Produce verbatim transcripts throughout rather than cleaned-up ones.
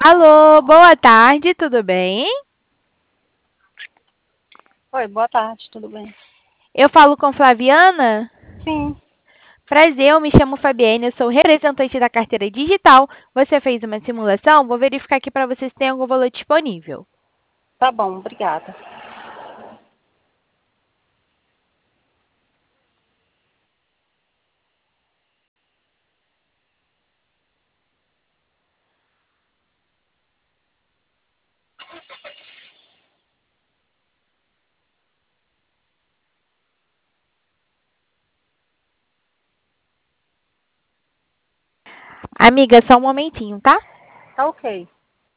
Alô, boa tarde, tudo bem? Oi, boa tarde, tudo bem? Eu falo com Flaviana? Sim, Prazer, eu me chamo Fabiane, eu sou representante da carteira digital. Você fez uma simulação? Vou verificar aqui para você se tem algum valor disponível. tá bom, obrigada. Amiga, só um momentinho, tá? Tá ok.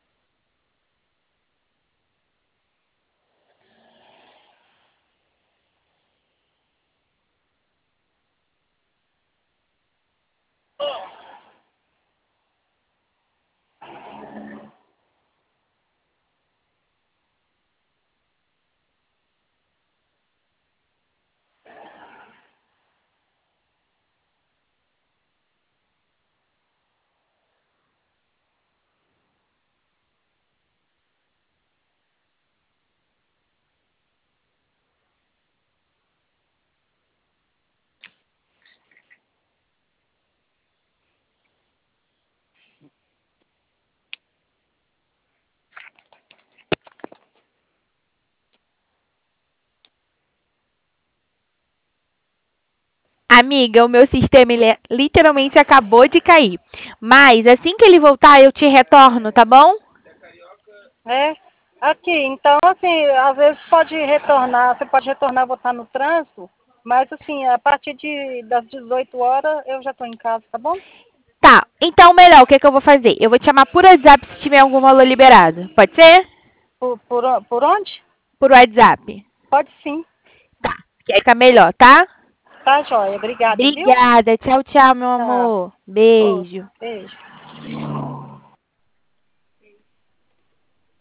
Amiga, o meu sistema ele é- literalmente acabou de cair. Mas assim que ele voltar, eu te retorno, tá bom? É, aqui, então, assim, às vezes pode retornar, você pode retornar, vou estar no trânsito, mas, assim, a partir de, das dezoito horas eu já estou em casa, tá bom? Tá, então melhor, o que, que eu vou fazer? Eu vou te chamar por WhatsApp se tiver algum valor liberado. Pode ser? Por, por, o- por onde? Por WhatsApp. Pode sim. Tá, que aí fica melhor, tá? Tá, joia. Obrigada, viu? Obrigada. Tchau, tchau, meu Tá. amor. Ô, Beijo. beijo.